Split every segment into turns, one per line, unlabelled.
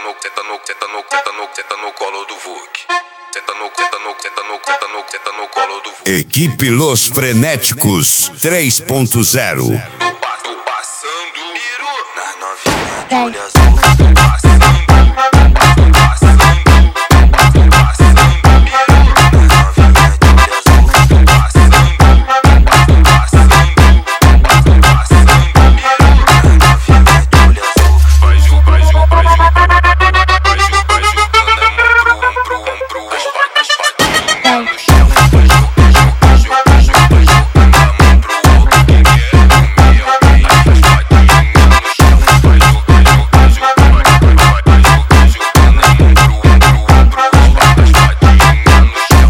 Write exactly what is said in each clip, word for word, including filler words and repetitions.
no, senta no, senta no, senta no, senta no colo do Vuk. Senta no, senta no, senta no, senta no, senta no colo do Vuk.
Equipe Los Frenéticos três ponto zero.
Tô passando miro na novinha de
Vai.
olho azul. Tô passando, tô passando, tô passando miro na novinha de olho azul. Tô passando, tô passando, tô passando miro na novinha de olho azul. Vai ju, vai ju, vai ju, vai ju, vai jogando a mão pro ombro, ombro, as patas, patinha no chão. Vai ju, vai ju, vai ju, vai ju, vai jogando a mão pro outro que quer comer alguém. As patinha no chão. Vai ju, vai ju, vai ju, vai, vai, vai, vai ju, vai jogando a mão pro ombro, ombro, as patas, patinha no chão.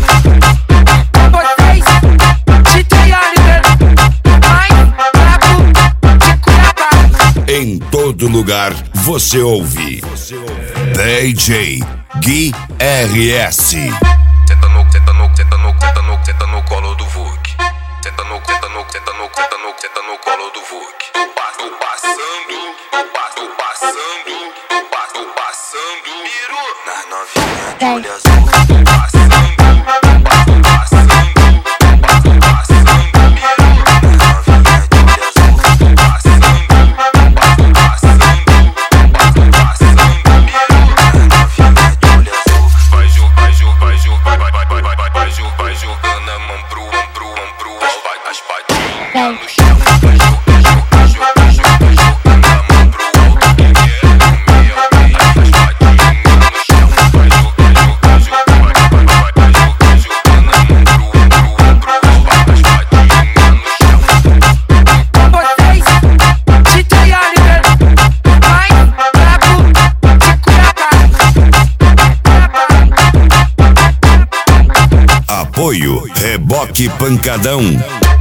Vocês, D J Oliver, mais brabo de Cuiabá.
Em todo lugar você ouve D J Gui R S.
Senta no, senta no, senta no, senta no, senta no colo do Vuk. Senta no, senta no, senta no, senta no, senta no colo do Vuk. Tô pa- tô passando, tô pa- tô passando, tô pa- tô passando miro na novinha de
Vai.
olho azul. Tô passando, tô pa- tô passando, tô pa- tô passando miro na novinha de olho azul. Tô passando, tô pa- tô passando, tô pa- tô passando miro na novinha de olho azul. Vai ju, vai ju, vai ju, vai, vai, vai, vai, vai, vai, vai ju, vai jogando a mão pro ombro, ombro, as pa- as patinha no chão. Vai ju, vai ju, vai ju, vai ju, vai jogando a mão pro alto que quer comer alguém. As patinha no chão. Vai ju, vai ju, vai ju, vai, vai, vai, vai, vai ju, vai jogando a mão pro ombro, ombro, as pa- as patinha no chão.
Vocês, D J Oliver, mais brabo de Cuiabá.
Apoio Reboque Pancadão.